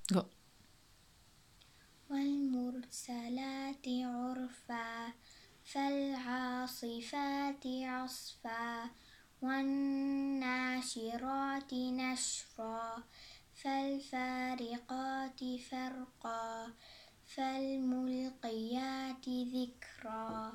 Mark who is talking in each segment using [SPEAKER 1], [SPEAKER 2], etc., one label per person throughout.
[SPEAKER 1] Go.
[SPEAKER 2] والمرسلات عرفا فالعاصفات عصفا والناشرات نشرا فالفارقات فرقا فالملقيات ذكرا.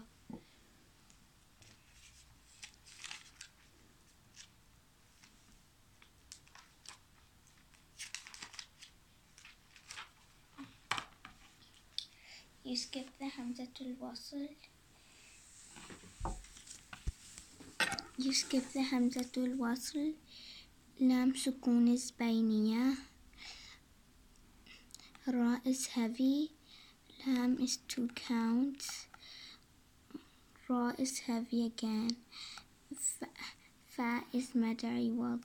[SPEAKER 2] You skip the Hamzatul Wasl. You skip the Hamzatul Wasl. Lam Sukun is Bainiyah. Ra is heavy. Lam is 2 counts. Ra is heavy again. Fa is Mad'i Wad.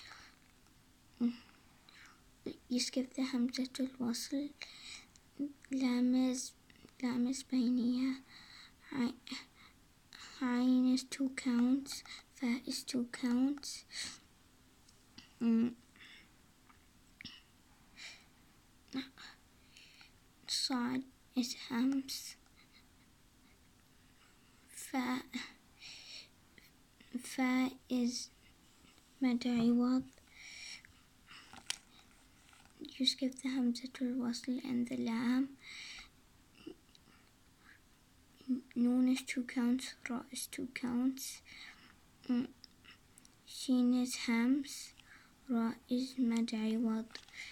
[SPEAKER 2] You skip the Hamzatul Wasl. Lam is Bainiyah. Ain is 2 counts. Fa is 2 counts. Sad is Hams. Fa is Mad'i Wad. You skip the Hamzatul Wasl and the Lam. Noon is 2 counts. Ra is 2 counts. Sheen is Hams. Ra is Mad'i Wad.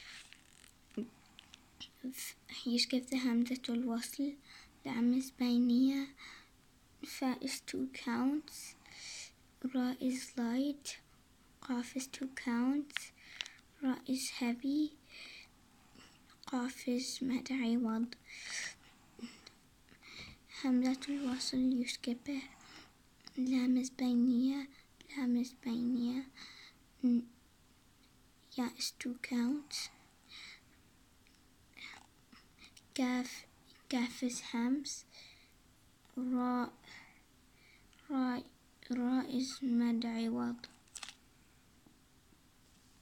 [SPEAKER 2] You skip the Hamzatul Wasl. Lam is Bainiyah. Fa is 2 counts. Ra is light. Qaf is 2 counts. Ra is heavy. Qaf is Mad'i Wad. Hamzatul Wasl, you skip it. Lam is Bainiyah. Lam is Bainiyah. Ya is 2 counts. Kaf is Hams. Ra is Mad'i Wad.